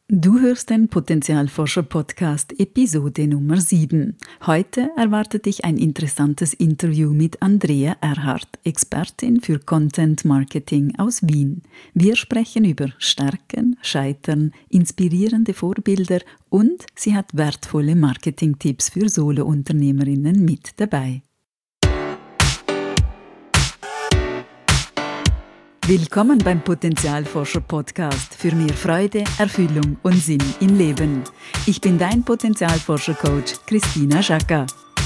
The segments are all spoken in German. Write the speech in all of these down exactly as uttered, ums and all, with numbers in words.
Du hörst den Potenzialforscher-Podcast Episode Nummer sieben. Heute erwartet dich ein interessantes Interview mit Andrea Erhardt, Expertin für Content Marketing aus Wien. Wir sprechen über Stärken, Scheitern, inspirierende Vorbilder und sie hat wertvolle Marketing-Tipps für Solo-Unternehmerinnen mit dabei. Willkommen beim Potenzialforscher-Podcast für mehr Freude, Erfüllung und Sinn im Leben. Ich bin dein Potenzialforscher-Coach Christina Schaka.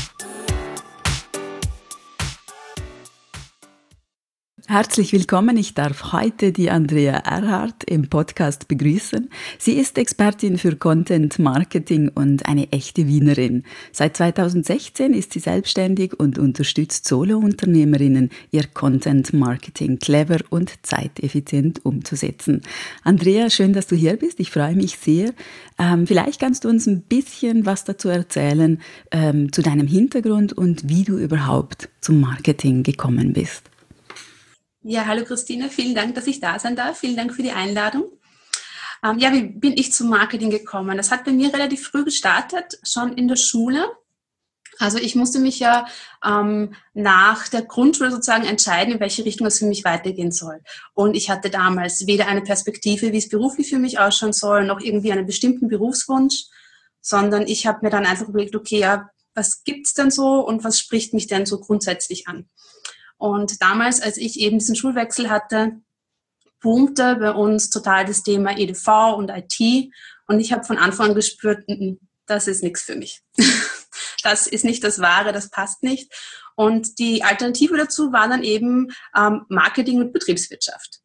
Herzlich willkommen, ich darf heute die Andrea Erhardt im Podcast begrüßen. Sie ist Expertin für Content Marketing und eine echte Wienerin. Seit zweitausendsechzehn ist sie selbstständig und unterstützt Solo-Unternehmerinnen, ihr Content Marketing clever und zeiteffizient umzusetzen. Andrea, schön, dass du hier bist, ich freue mich sehr. Ähm, vielleicht kannst du uns ein bisschen was dazu erzählen, ähm, zu deinem Hintergrund und wie du überhaupt zum Marketing gekommen bist. Ja, hallo Christine, vielen Dank, dass ich da sein darf. Vielen Dank für die Einladung. Ähm, ja, wie bin ich zum Marketing gekommen? Das hat bei mir relativ früh gestartet, schon in der Schule. Also ich musste mich ja ähm, nach der Grundschule sozusagen entscheiden, in welche Richtung es für mich weitergehen soll. Und ich hatte damals weder eine Perspektive, wie es beruflich für mich ausschauen soll, noch irgendwie einen bestimmten Berufswunsch, sondern ich habe mir dann einfach überlegt, okay, ja, was gibt's denn so und was spricht mich denn so grundsätzlich an? Und damals, als ich eben diesen Schulwechsel hatte, boomte bei uns total das Thema E D V und I T. Und ich habe von Anfang an gespürt, das ist nichts für mich. Das ist nicht das Wahre, das passt nicht. Und die Alternative dazu war dann eben ähm, Marketing und Betriebswirtschaft.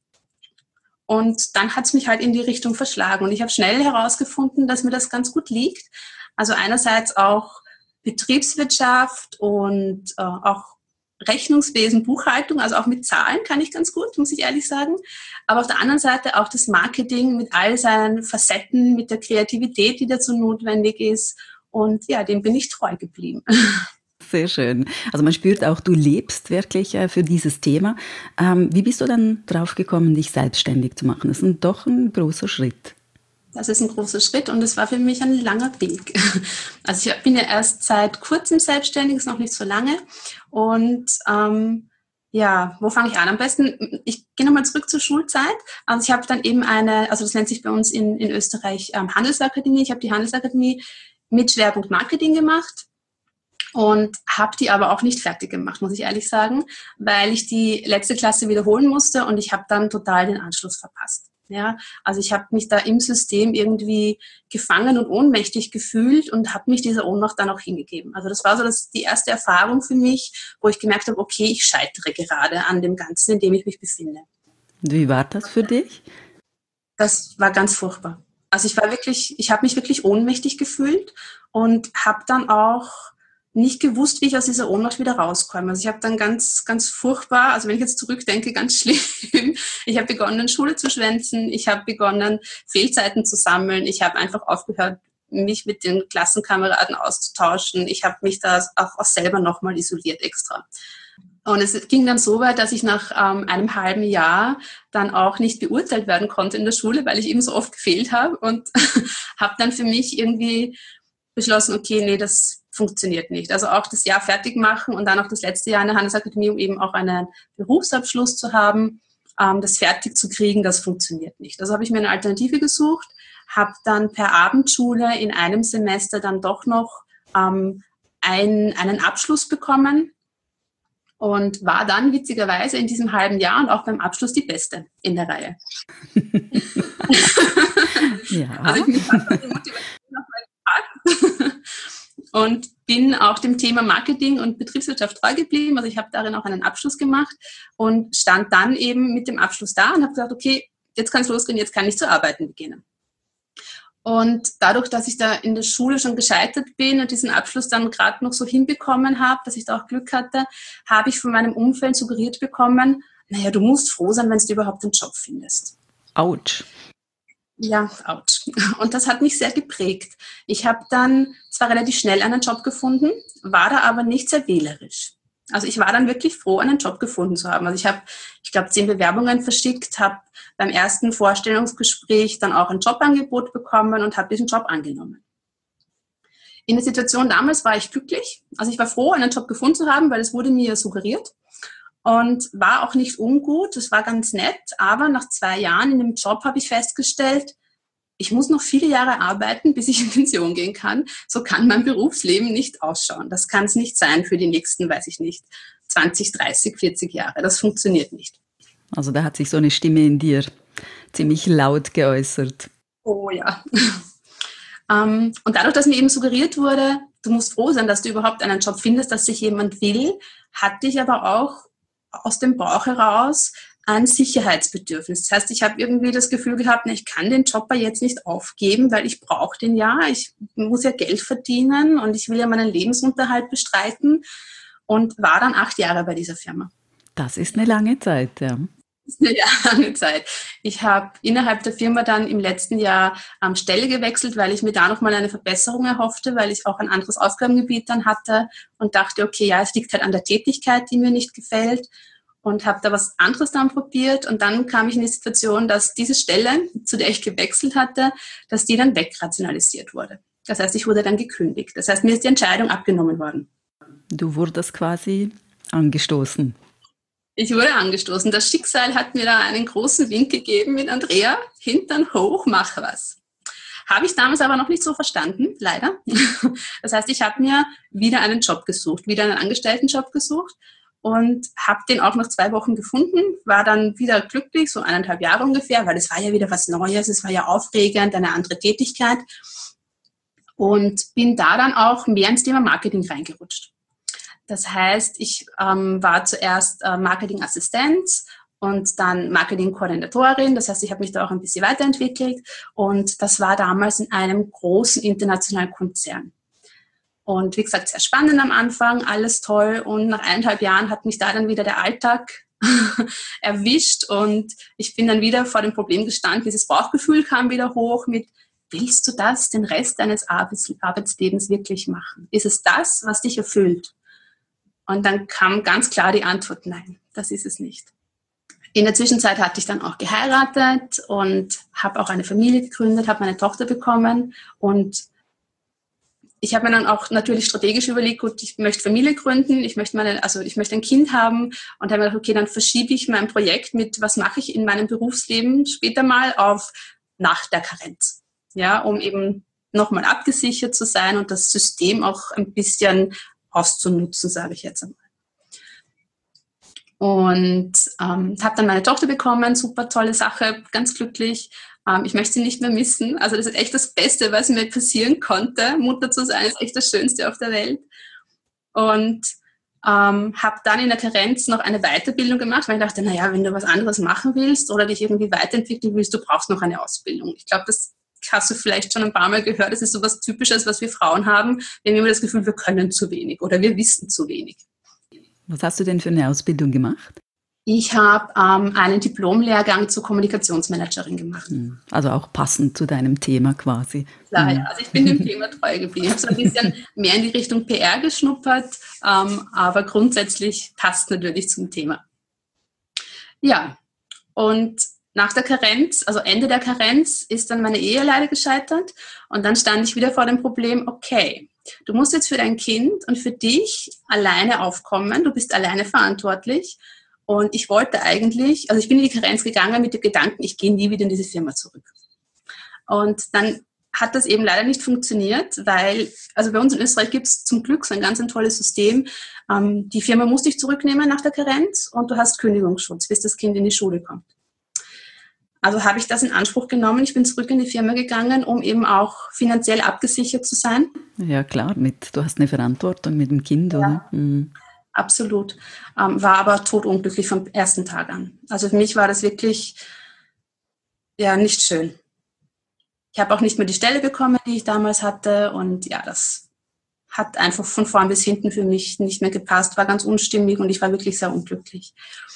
Und dann hat es mich halt in die Richtung verschlagen. Und ich habe schnell herausgefunden, dass mir das ganz gut liegt. Also einerseits auch Betriebswirtschaft und äh, auch Rechnungswesen, Buchhaltung, also auch mit Zahlen kann ich ganz gut, muss ich ehrlich sagen. Aber auf der anderen Seite auch das Marketing mit all seinen Facetten, mit der Kreativität, die dazu notwendig ist. Und ja, dem bin ich treu geblieben. Sehr schön. Also man spürt auch, du lebst wirklich äh, für dieses Thema. Ähm, wie bist du dann drauf gekommen, dich selbstständig zu machen? Das ist doch ein großer Schritt. Das ist ein großer Schritt und es war für mich ein langer Weg. Also ich bin ja erst seit kurzem selbstständig, ist noch nicht so lange. Und ähm, ja, wo fange ich an? Am besten, ich gehe nochmal zurück zur Schulzeit. Also ich habe dann eben eine, also das nennt sich bei uns in, in Österreich ähm, Handelsakademie. Ich habe die Handelsakademie mit Schwerpunkt Marketing gemacht und habe die aber auch nicht fertig gemacht, muss ich ehrlich sagen, weil ich die letzte Klasse wiederholen musste und ich habe dann total den Anschluss verpasst. Ja, also ich habe mich da im System irgendwie gefangen und ohnmächtig gefühlt und habe mich dieser Ohnmacht dann auch hingegeben. Also das war so das, die erste Erfahrung für mich, wo ich gemerkt habe, okay, ich scheitere gerade an dem Ganzen, in dem ich mich befinde. Wie war das für dich? Das war ganz furchtbar. Also ich war wirklich, ich habe mich wirklich ohnmächtig gefühlt und habe dann auch nicht gewusst, wie ich aus dieser Ohnmacht wieder rauskomme. Also ich habe dann ganz, ganz furchtbar, also wenn ich jetzt zurückdenke, ganz schlimm. Ich habe begonnen, Schule zu schwänzen. Ich habe begonnen, Fehlzeiten zu sammeln. Ich habe einfach aufgehört, mich mit den Klassenkameraden auszutauschen. Ich habe mich da auch, auch selber nochmal isoliert extra. Und es ging dann so weit, dass ich nach ähm, einem halben Jahr dann auch nicht beurteilt werden konnte in der Schule, weil ich eben so oft gefehlt habe und habe dann für mich irgendwie beschlossen, okay, nee, das funktioniert nicht. Also auch das Jahr fertig machen und dann auch das letzte Jahr in der Handelsakademie, um eben auch einen Berufsabschluss zu haben, ähm, das fertig zu kriegen, das funktioniert nicht. Also habe ich mir eine Alternative gesucht, habe dann per Abendschule in einem Semester dann doch noch ähm, ein, einen Abschluss bekommen und war dann witzigerweise in diesem halben Jahr und auch beim Abschluss die Beste in der Reihe. Ja. Also ich mich die Motivation auf meinen Tag und bin auch dem Thema Marketing und Betriebswirtschaft treu geblieben. Also ich habe darin auch einen Abschluss gemacht und stand dann eben mit dem Abschluss da und habe gesagt, okay, jetzt kann es losgehen, jetzt kann ich zu arbeiten beginnen. Und dadurch, dass ich da in der Schule schon gescheitert bin und diesen Abschluss dann gerade noch so hinbekommen habe, dass ich da auch Glück hatte, habe ich von meinem Umfeld suggeriert bekommen, naja, du musst froh sein, wenn du überhaupt einen Job findest. Autsch. Ja, ouch. Und das hat mich sehr geprägt. Ich habe dann zwar relativ schnell einen Job gefunden, war da aber nicht sehr wählerisch. Also ich war dann wirklich froh, einen Job gefunden zu haben. Also ich habe, ich glaube, zehn Bewerbungen verschickt, habe beim ersten Vorstellungsgespräch dann auch ein Jobangebot bekommen und habe diesen Job angenommen. In der Situation damals war ich glücklich. Also ich war froh, einen Job gefunden zu haben, weil es wurde mir suggeriert und war auch nicht ungut. Es war ganz nett, aber nach zwei Jahren in dem Job habe ich festgestellt, ich muss noch viele Jahre arbeiten, bis ich in Pension gehen kann. So kann mein Berufsleben nicht ausschauen. Das kann es nicht sein für die nächsten, weiß ich nicht, zwanzig, dreißig, vierzig Jahre. Das funktioniert nicht. Also da hat sich so eine Stimme in dir ziemlich laut geäußert. Oh ja. um, und dadurch, dass mir eben suggeriert wurde, du musst froh sein, dass du überhaupt einen Job findest, dass sich jemand will, hatte ich aber auch aus dem Bauch heraus ein Sicherheitsbedürfnis. Das heißt, ich habe irgendwie das Gefühl gehabt, ich kann den Job jetzt nicht aufgeben, weil ich brauche den ja. Ich muss ja Geld verdienen und ich will ja meinen Lebensunterhalt bestreiten und war dann acht Jahre bei dieser Firma. Das ist eine lange Zeit, ja. Das ist eine lange Zeit. Ich habe innerhalb der Firma dann im letzten Jahr ähm, Stelle gewechselt, weil ich mir da nochmal eine Verbesserung erhoffte, weil ich auch ein anderes Aufgabengebiet dann hatte und dachte, okay, ja, es liegt halt an der Tätigkeit, die mir nicht gefällt. Und habe da was anderes dann probiert und dann kam ich in die Situation, dass diese Stelle, zu der ich gewechselt hatte, dass die dann wegrationalisiert wurde. Das heißt, ich wurde dann gekündigt. Das heißt, mir ist die Entscheidung abgenommen worden. Du wurdest quasi angestoßen. Ich wurde angestoßen. Das Schicksal hat mir da einen großen Wink gegeben mit Andrea, Hintern hoch, mach was. Habe ich damals aber noch nicht so verstanden, leider. Das heißt, ich habe mir wieder einen Job gesucht, wieder einen Angestelltenjob gesucht. Und habe den auch nach zwei Wochen gefunden, war dann wieder glücklich, so eineinhalb Jahre ungefähr, weil es war ja wieder was Neues, es war ja aufregend, eine andere Tätigkeit. Und bin da dann auch mehr ins Thema Marketing reingerutscht. Das heißt, ich ähm, war zuerst äh, Marketingassistenz und dann Marketingkoordinatorin. Das heißt, ich habe mich da auch ein bisschen weiterentwickelt. Und das war damals in einem großen internationalen Konzern. Und wie gesagt, sehr spannend am Anfang, alles toll. Und nach eineinhalb Jahren hat mich da dann wieder der Alltag erwischt. Und ich bin dann wieder vor dem Problem gestanden. Dieses Bauchgefühl kam wieder hoch mit, willst du das den Rest deines Arbeits- Arbeitslebens wirklich machen? Ist es das, was dich erfüllt? Und dann kam ganz klar die Antwort, nein, das ist es nicht. In der Zwischenzeit hatte ich dann auch geheiratet und habe auch eine Familie gegründet, habe meine Tochter bekommen und ich habe mir dann auch natürlich strategisch überlegt, gut, ich möchte Familie gründen, ich möchte meine, also ich möchte ein Kind haben und habe mir gedacht, okay, dann verschiebe ich mein Projekt mit, was mache ich in meinem Berufsleben später mal auf nach der Karenz, ja, um eben nochmal abgesichert zu sein und das System auch ein bisschen auszunutzen, sage ich jetzt einmal. Und ähm, habe dann meine Tochter bekommen, super tolle Sache, ganz glücklich. Ähm, ich möchte sie nicht mehr missen. Also das ist echt das Beste, was mir passieren konnte. Mutter zu sein ist echt das Schönste auf der Welt. Und ähm, habe dann in der Karenz noch eine Weiterbildung gemacht, weil ich dachte, naja, wenn du was anderes machen willst oder dich irgendwie weiterentwickeln willst, du brauchst noch eine Ausbildung. Ich glaube, das hast du vielleicht schon ein paar Mal gehört. Das ist so was Typisches, was wir Frauen haben. Wir haben immer das Gefühl, wir können zu wenig oder wir wissen zu wenig. Was hast du denn für eine Ausbildung gemacht? Ich habe ähm, einen Diplomlehrgang zur Kommunikationsmanagerin gemacht. Also auch passend zu deinem Thema quasi. Klar, ja. Also ich bin dem Thema treu geblieben. Ich habe so ein bisschen mehr in die Richtung P R geschnuppert, ähm, aber grundsätzlich passt natürlich zum Thema. Ja, und nach der Karenz, also Ende der Karenz, ist dann meine Ehe leider gescheitert und dann stand ich wieder vor dem Problem, okay, du musst jetzt für dein Kind und für dich alleine aufkommen, du bist alleine verantwortlich und ich wollte eigentlich, also ich bin in die Karenz gegangen mit dem Gedanken, ich gehe nie wieder in diese Firma zurück. Und dann hat das eben leider nicht funktioniert, weil, also bei uns in Österreich gibt es zum Glück so ein ganz ein tolles System. Ähm, die Firma muss dich zurücknehmen nach der Karenz und du hast Kündigungsschutz, bis das Kind in die Schule kommt. Also habe ich das in Anspruch genommen. Ich bin zurück in die Firma gegangen, um eben auch finanziell abgesichert zu sein. Ja klar, mit, du hast eine Verantwortung mit dem Kind, ja, oder? Mhm. Absolut. Ähm, war aber totunglücklich vom ersten Tag an. Also für mich war das wirklich ja nicht schön. Ich habe auch nicht mehr die Stelle bekommen, die ich damals hatte. Und ja, das hat einfach von vorn bis hinten für mich nicht mehr gepasst, war ganz unstimmig und ich war wirklich sehr unglücklich.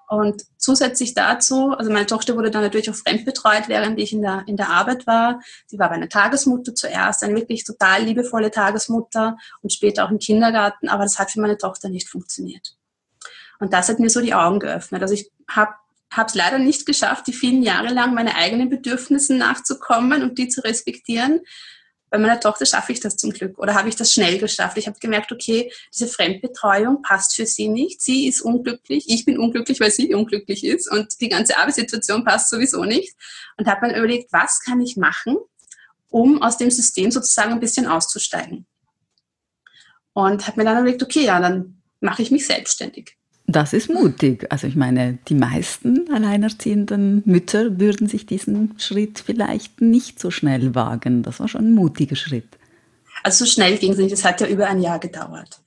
Und zusätzlich dazu, also meine Tochter wurde dann natürlich auch fremdbetreut, während ich in der, in der Arbeit war. Sie war bei einer Tagesmutter zuerst, eine wirklich total liebevolle Tagesmutter und später auch im Kindergarten, aber das hat für meine Tochter nicht funktioniert. Und das hat mir so die Augen geöffnet. Also ich habe habe es leider nicht geschafft, die vielen Jahre lang meine eigenen Bedürfnisse nachzukommen und die zu respektieren. Bei meiner Tochter schaffe ich das zum Glück oder habe ich das schnell geschafft. Ich habe gemerkt, okay, diese Fremdbetreuung passt für sie nicht. Sie ist unglücklich, ich bin unglücklich, weil sie unglücklich ist und die ganze Arbeitssituation passt sowieso nicht. Und habe dann überlegt, was kann ich machen, um aus dem System sozusagen ein bisschen auszusteigen. Und habe mir dann überlegt, okay, ja, dann mache ich mich selbstständig. Das ist mutig. Also ich meine, die meisten alleinerziehenden Mütter würden sich diesen Schritt vielleicht nicht so schnell wagen. Das war schon ein mutiger Schritt. Also so schnell ging es nicht. Es hat ja über ein Jahr gedauert.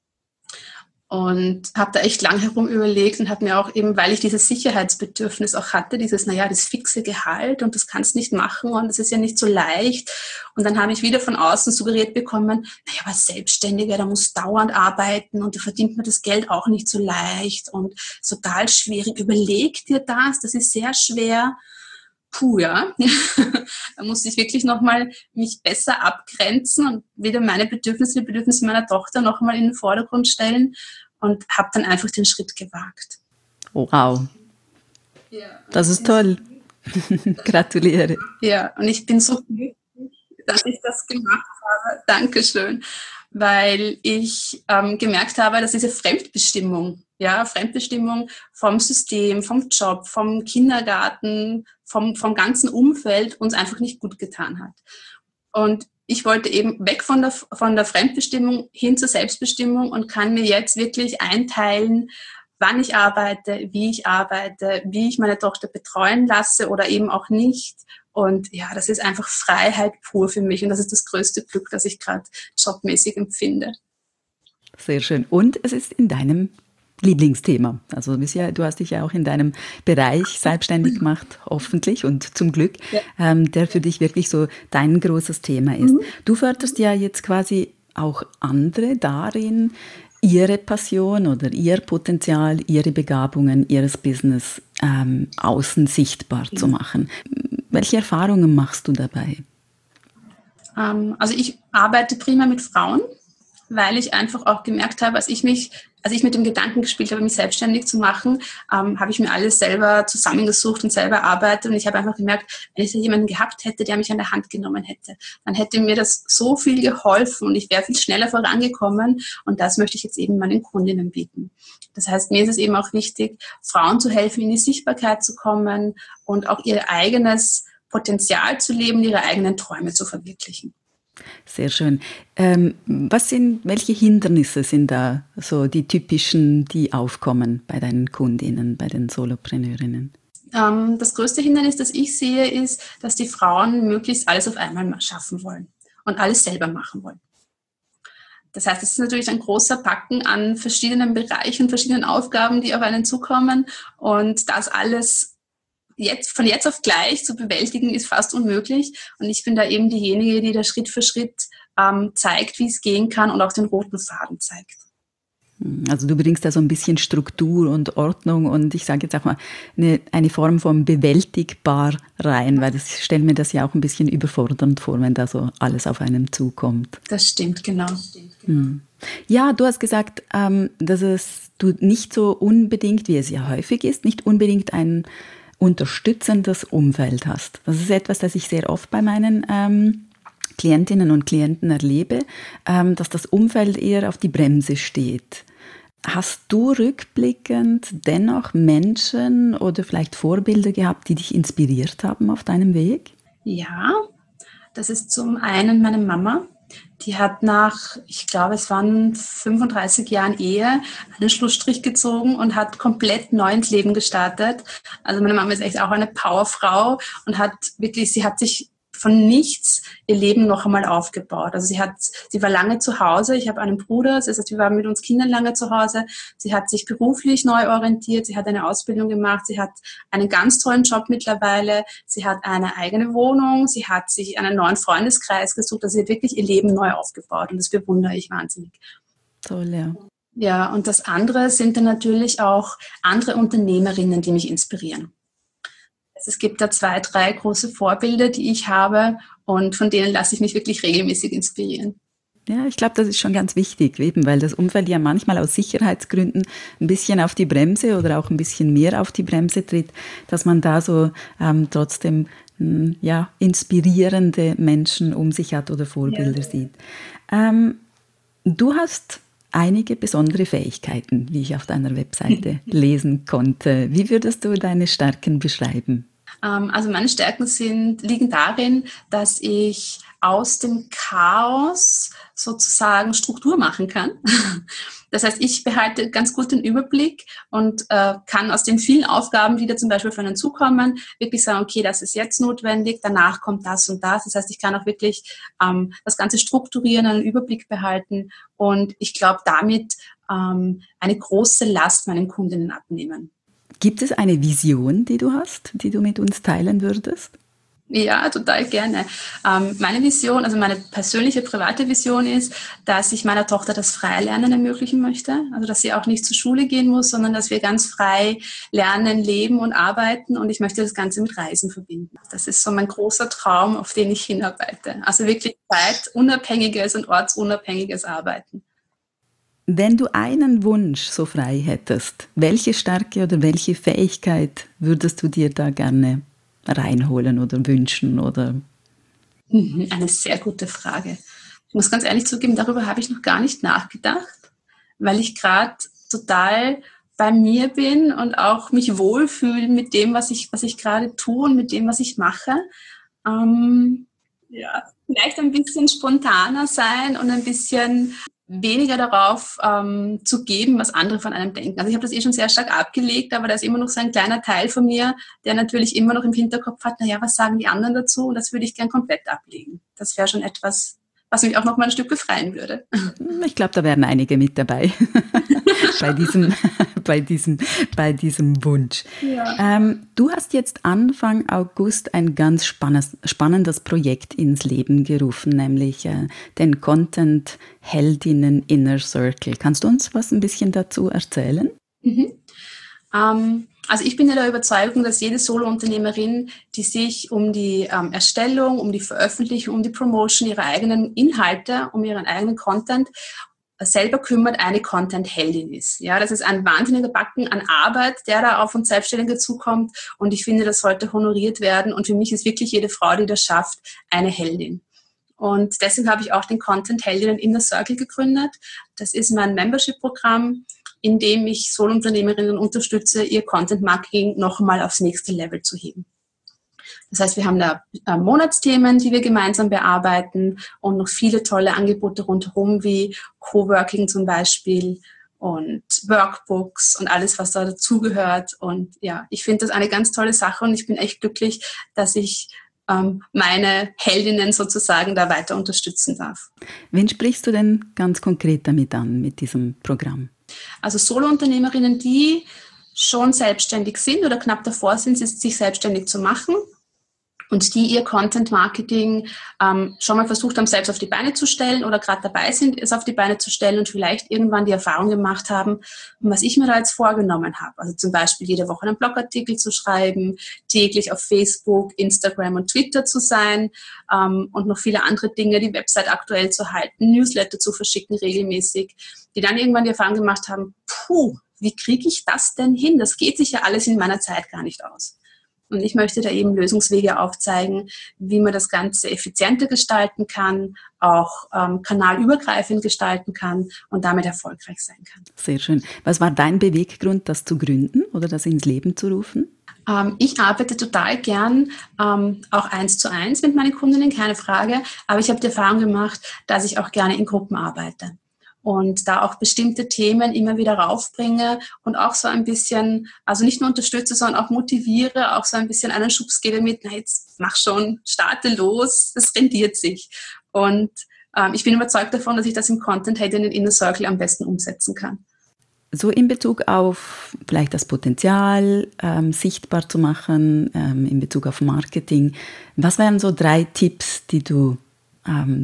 Und habe da echt lang herum überlegt und habe mir auch eben, weil ich dieses Sicherheitsbedürfnis auch hatte, dieses, naja, das fixe Gehalt und das kannst nicht machen und das ist ja nicht so leicht. Und dann habe ich wieder von außen suggeriert bekommen, naja, aber Selbstständiger, der muss dauernd arbeiten und da verdient man das Geld auch nicht so leicht und total schwierig. Überleg dir das, das ist sehr schwer. Puh, ja, da musste ich wirklich nochmal mich besser abgrenzen und wieder meine Bedürfnisse, die Bedürfnisse meiner Tochter nochmal in den Vordergrund stellen und habe dann einfach den Schritt gewagt. Wow, das ist toll. Gratuliere. Ja, und ich bin so glücklich, dass ich das gemacht habe. Dankeschön. Weil ich ähm, gemerkt habe, dass diese Fremdbestimmung, ja, Fremdbestimmung vom System, vom Job, vom Kindergarten, vom, vom ganzen Umfeld uns einfach nicht gut getan hat. Und ich wollte eben weg von der, von der Fremdbestimmung hin zur Selbstbestimmung und kann mir jetzt wirklich einteilen, wann ich arbeite, wie ich arbeite, wie ich meine Tochter betreuen lasse oder eben auch nicht. Und ja, das ist einfach Freiheit pur für mich und das ist das größte Glück, das ich gerade jobmäßig empfinde. Sehr schön. Und es ist in deinem Lieblingsthema. Also du hast dich ja auch in deinem Bereich selbstständig gemacht, hoffentlich und zum Glück, ja. ähm, der für dich wirklich so dein großes Thema ist. Mhm. Du förderst ja jetzt quasi auch andere darin, ihre Passion oder ihr Potenzial, ihre Begabungen, ihres Business ähm, außen sichtbar ja. zu machen. Welche Erfahrungen machst du dabei? Ähm, also ich arbeite primär mit Frauen, weil ich einfach auch gemerkt habe, als ich mich, als ich mit dem Gedanken gespielt habe, mich selbstständig zu machen, ähm, habe ich mir alles selber zusammengesucht und selber erarbeitet und ich habe einfach gemerkt, wenn ich da jemanden gehabt hätte, der mich an der Hand genommen hätte, dann hätte mir das so viel geholfen und ich wäre viel schneller vorangekommen und das möchte ich jetzt eben meinen Kundinnen bieten. Das heißt, mir ist es eben auch wichtig, Frauen zu helfen, in die Sichtbarkeit zu kommen und auch ihr eigenes Potenzial zu leben, ihre eigenen Träume zu verwirklichen. Sehr schön. Ähm, was sind, welche Hindernisse sind da so die typischen, die aufkommen bei deinen Kundinnen, bei den Solopreneurinnen? Ähm, das größte Hindernis, das ich sehe, ist, dass die Frauen möglichst alles auf einmal schaffen wollen und alles selber machen wollen. Das heißt, es ist natürlich ein großer Packen an verschiedenen Bereichen, verschiedenen Aufgaben, die auf einen zukommen und das alles jetzt, von jetzt auf gleich zu bewältigen, ist fast unmöglich. Und ich bin da eben diejenige, die da Schritt für Schritt ähm, zeigt, wie es gehen kann und auch den roten Faden zeigt. Also du bringst da so ein bisschen Struktur und Ordnung und ich sage jetzt auch mal eine, eine Form von bewältigbar rein, weil das stelle mir das ja auch ein bisschen überfordernd vor, wenn da so alles auf einem zukommt. Das stimmt, genau. Das stimmt, genau. Ja, du hast gesagt, ähm, dass es du nicht so unbedingt, wie es ja häufig ist, nicht unbedingt ein unterstützendes Umfeld hast. Das ist etwas, das ich sehr oft bei meinen ähm, Klientinnen und Klienten erlebe, ähm, dass das Umfeld eher auf die Bremse steht. Hast du rückblickend dennoch Menschen oder vielleicht Vorbilder gehabt, die dich inspiriert haben auf deinem Weg? Ja, das ist zum einen meine Mama. Die hat nach, ich glaube, es waren fünfunddreißig Jahren Ehe, einen Schlussstrich gezogen und hat komplett neu ins Leben gestartet. Also meine Mama ist echt auch eine Powerfrau und hat wirklich, sie hat sich von nichts ihr Leben noch einmal aufgebaut. Also sie hat, sie war lange zu Hause. Ich habe einen Bruder, das heißt, wir waren mit uns Kindern lange zu Hause. Sie hat sich beruflich neu orientiert. Sie hat eine Ausbildung gemacht. Sie hat einen ganz tollen Job mittlerweile. Sie hat eine eigene Wohnung. Sie hat sich einen neuen Freundeskreis gesucht. Also sie hat wirklich ihr Leben neu aufgebaut und das bewundere ich wahnsinnig. Toll, ja. Ja, und das andere sind dann natürlich auch andere Unternehmerinnen, die mich inspirieren. Also es gibt da zwei, drei große Vorbilder, die ich habe und von denen lasse ich mich wirklich regelmäßig inspirieren. Ja, ich glaube, das ist schon ganz wichtig, eben, weil das Umfeld ja manchmal aus Sicherheitsgründen ein bisschen auf die Bremse oder auch ein bisschen mehr auf die Bremse tritt, dass man da so ähm, trotzdem mh, ja, inspirierende Menschen um sich hat oder Vorbilder ja. sieht. Ähm, du hast einige besondere Fähigkeiten, wie ich auf deiner Webseite lesen konnte. Wie würdest du deine Stärken beschreiben? Also meine Stärken sind, liegen darin, dass ich aus dem Chaos sozusagen Struktur machen kann. Das heißt, ich behalte ganz gut den Überblick und äh, kann aus den vielen Aufgaben, die da zum Beispiel von uns zukommen, wirklich sagen, okay, das ist jetzt notwendig, danach kommt das und das. Das heißt, ich kann auch wirklich ähm, das Ganze strukturieren, einen Überblick behalten und ich glaube, damit ähm, eine große Last meinen Kundinnen abnehmen. Gibt es eine Vision, die du hast, die du mit uns teilen würdest? Ja, total gerne. Ähm, meine Vision, also meine persönliche, private Vision ist, dass ich meiner Tochter das Freilernen ermöglichen möchte. Also, dass sie auch nicht zur Schule gehen muss, sondern dass wir ganz frei lernen, leben und arbeiten. Und ich möchte das Ganze mit Reisen verbinden. Das ist so mein großer Traum, auf den ich hinarbeite. Also wirklich zeitunabhängiges und ortsunabhängiges Arbeiten. Wenn du einen Wunsch so frei hättest, welche Stärke oder welche Fähigkeit würdest du dir da gerne reinholen oder wünschen? Oder? Eine sehr gute Frage. Ich muss ganz ehrlich zugeben, darüber habe ich noch gar nicht nachgedacht, weil ich gerade total bei mir bin und auch mich wohlfühle mit dem, was ich, was ich gerade tue und mit dem, was ich mache. Ähm, ja, vielleicht ein bisschen spontaner sein und ein bisschen weniger darauf ähm, zu geben, was andere von einem denken. Also ich habe das eh schon sehr stark abgelegt, aber da ist immer noch so ein kleiner Teil von mir, der natürlich immer noch im Hinterkopf hat, naja, was sagen die anderen dazu? Und das würde ich gern komplett ablegen. Das wäre schon etwas, was mich auch noch mal ein Stück befreien würde. Ich glaube, da wären einige mit dabei bei, diesem, bei, diesem, bei diesem Wunsch. Ja. Ähm, du hast jetzt Anfang August ein ganz spannendes, spannendes Projekt ins Leben gerufen, nämlich äh, den Content Heldinnen Inner Circle. Kannst du uns was ein bisschen dazu erzählen? Mhm. Ähm, also ich bin ja der Überzeugung, dass jede Solo-Unternehmerin, die sich um die ähm, Erstellung, um die Veröffentlichung, um die Promotion ihrer eigenen Inhalte, um ihren eigenen Content selber kümmert, eine Content-Heldin ist. Ja, das ist ein wahnsinniger Backen an Arbeit, der da auf uns Selbstständige zukommt. Und ich finde, das sollte honoriert werden. Und für mich ist wirklich jede Frau, die das schafft, eine Heldin. Und deswegen habe ich auch den Content Heldinnen Inner Circle gegründet. Das ist mein Membership-Programm, in dem ich Solo-Unternehmerinnen unterstütze, ihr Content-Marketing noch einmal aufs nächste Level zu heben. Das heißt, wir haben da äh, Monatsthemen, die wir gemeinsam bearbeiten und noch viele tolle Angebote rundherum, wie Coworking zum Beispiel und Workbooks und alles, was da dazugehört. Und ja, ich finde das eine ganz tolle Sache und ich bin echt glücklich, dass ich ähm, meine Heldinnen sozusagen da weiter unterstützen darf. Wen sprichst du denn ganz konkret damit an, mit diesem Programm? Also Solo-Unternehmerinnen, die schon selbstständig sind oder knapp davor sind, sich selbstständig zu machen und die ihr Content-Marketing ähm, schon mal versucht haben, selbst auf die Beine zu stellen oder gerade dabei sind, es auf die Beine zu stellen und vielleicht irgendwann die Erfahrung gemacht haben, was ich mir da jetzt vorgenommen habe. Also zum Beispiel jede Woche einen Blogartikel zu schreiben, täglich auf Facebook, Instagram und Twitter zu sein ähm, und noch viele andere Dinge, die Website aktuell zu halten, Newsletter zu verschicken regelmäßig, die dann irgendwann die Erfahrung gemacht haben, puh, wie kriege ich das denn hin? Das geht sich ja alles in meiner Zeit gar nicht aus. Und ich möchte da eben Lösungswege aufzeigen, wie man das Ganze effizienter gestalten kann, auch ähm, kanalübergreifend gestalten kann und damit erfolgreich sein kann. Sehr schön. Was war dein Beweggrund, das zu gründen oder das ins Leben zu rufen? Ähm, ich arbeite total gern ähm, auch eins zu eins mit meinen Kundinnen, keine Frage. Aber ich habe die Erfahrung gemacht, dass ich auch gerne in Gruppen arbeite. Und da auch bestimmte Themen immer wieder raufbringe und auch so ein bisschen, also nicht nur unterstütze, sondern auch motiviere, auch so ein bisschen einen Schubs gebe mit, na jetzt mach schon, starte los, das rendiert sich. Und ähm, ich bin überzeugt davon, dass ich das im Content Heldinnen Inner Circle am besten umsetzen kann. So in Bezug auf vielleicht das Potenzial ähm, sichtbar zu machen, ähm, in Bezug auf Marketing, was wären so drei Tipps, die du ähm,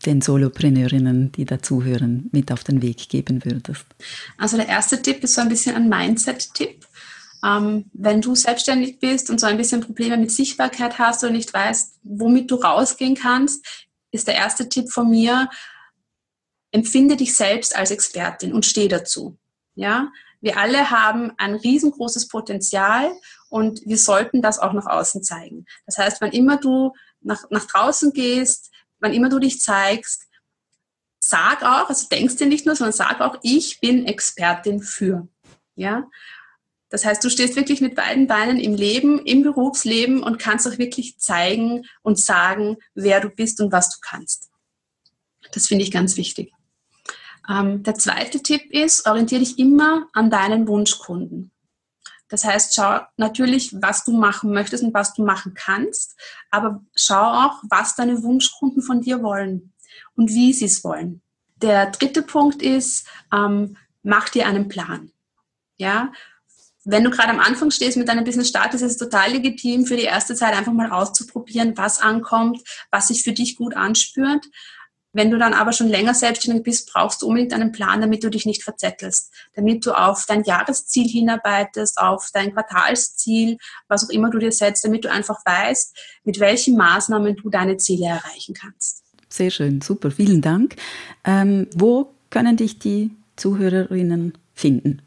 den Solopreneurinnen, die dazuhören, mit auf den Weg geben würdest? Also der erste Tipp ist so ein bisschen ein Mindset-Tipp. Ähm, wenn du selbstständig bist und so ein bisschen Probleme mit Sichtbarkeit hast und nicht weißt, womit du rausgehen kannst, ist der erste Tipp von mir: Empfinde dich selbst als Expertin und steh dazu. Ja? Wir alle haben ein riesengroßes Potenzial und wir sollten das auch nach außen zeigen. Das heißt, wann immer du nach, nach draußen gehst, wann immer du dich zeigst, sag auch, also denkst dir nicht nur, sondern sag auch, ich bin Expertin für. Ja? Das heißt, du stehst wirklich mit beiden Beinen im Leben, im Berufsleben und kannst auch wirklich zeigen und sagen, wer du bist und was du kannst. Das finde ich ganz wichtig. Ähm, der zweite Tipp ist, orientiere dich immer an deinen Wunschkunden. Das heißt, schau natürlich, was du machen möchtest und was du machen kannst, aber schau auch, was deine Wunschkunden von dir wollen und wie sie es wollen. Der dritte Punkt ist, ähm, mach dir einen Plan. Ja? Wenn du gerade am Anfang stehst mit deinem Business Start, ist es total legitim, für die erste Zeit einfach mal auszuprobieren, was ankommt, was sich für dich gut anspürt. Wenn du dann aber schon länger selbstständig bist, brauchst du unbedingt einen Plan, damit du dich nicht verzettelst, damit du auf dein Jahresziel hinarbeitest, auf dein Quartalsziel, was auch immer du dir setzt, damit du einfach weißt, mit welchen Maßnahmen du deine Ziele erreichen kannst. Sehr schön, super, vielen Dank. Ähm, wo können dich die Zuhörerinnen finden?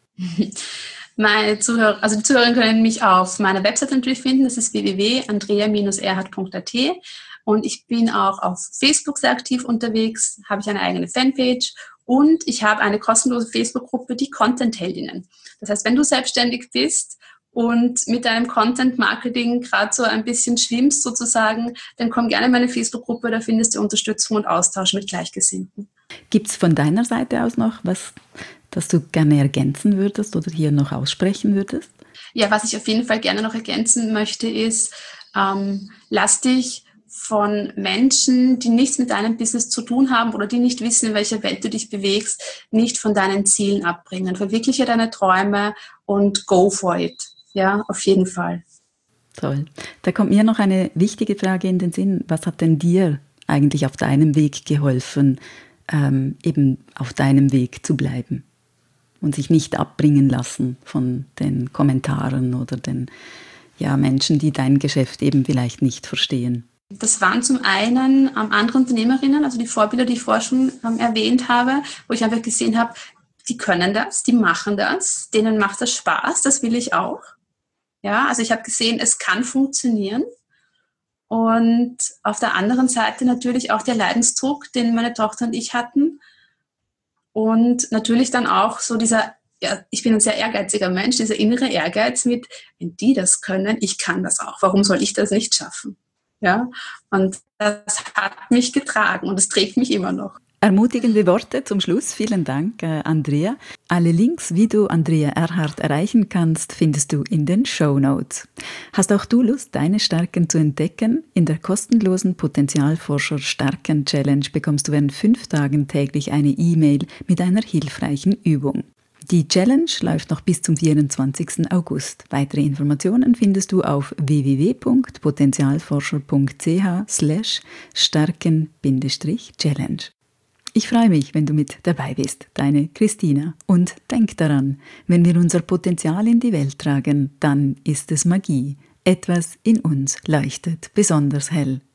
Meine Zuhörer, also die Zuhörerinnen können mich auf meiner Website natürlich finden, das ist w w w punkt andrea Bindestrich erhard punkt a t, und ich bin auch auf Facebook sehr aktiv unterwegs, habe ich eine eigene Fanpage und ich habe eine kostenlose Facebook-Gruppe, die Content-Heldinnen. Das heißt, wenn du selbstständig bist und mit deinem Content-Marketing gerade so ein bisschen schwimmst sozusagen, dann komm gerne in meine Facebook-Gruppe, da findest du Unterstützung und Austausch mit Gleichgesinnten. Gibt es von deiner Seite aus noch was, das du gerne ergänzen würdest oder hier noch aussprechen würdest? Ja, was ich auf jeden Fall gerne noch ergänzen möchte, ist, ähm, lass dich von Menschen, die nichts mit deinem Business zu tun haben oder die nicht wissen, in welcher Welt du dich bewegst, nicht von deinen Zielen abbringen. Verwirkliche deine Träume und go for it. Ja, auf jeden Fall. Toll. Da kommt mir noch eine wichtige Frage in den Sinn. Was hat denn dir eigentlich auf deinem Weg geholfen, ähm, eben auf deinem Weg zu bleiben und sich nicht abbringen lassen von den Kommentaren oder den ja, Menschen, die dein Geschäft eben vielleicht nicht verstehen? Das waren zum einen ähm, andere Unternehmerinnen, also die Vorbilder, die ich vorher schon ähm, erwähnt habe, wo ich einfach gesehen habe, die können das, die machen das, denen macht das Spaß, das will ich auch. Ja, also ich habe gesehen, es kann funktionieren. Und auf der anderen Seite natürlich auch der Leidensdruck, den meine Tochter und ich hatten. Und natürlich dann auch so dieser, ja, ich bin ein sehr ehrgeiziger Mensch, dieser innere Ehrgeiz mit, wenn die das können, ich kann das auch. Warum soll ich das nicht schaffen? Ja, und das hat mich getragen und es trägt mich immer noch. Ermutigende Worte zum Schluss. Vielen Dank, äh, Andrea. Alle Links, wie du Andrea Erhard erreichen kannst, findest du in den Shownotes. Hast auch du Lust, deine Stärken zu entdecken? In der kostenlosen Potenzialforscher Stärken Challenge bekommst du während fünf Tagen täglich eine E-Mail mit einer hilfreichen Übung. Die Challenge läuft noch bis zum vierundzwanzigsten August. Weitere Informationen findest du auf w w w punkt potenzialforscher punkt c h slash stärken Challenge. Ich freue mich, wenn du mit dabei bist, deine Christina. Und denk daran, wenn wir unser Potenzial in die Welt tragen, dann ist es Magie. Etwas in uns leuchtet besonders hell.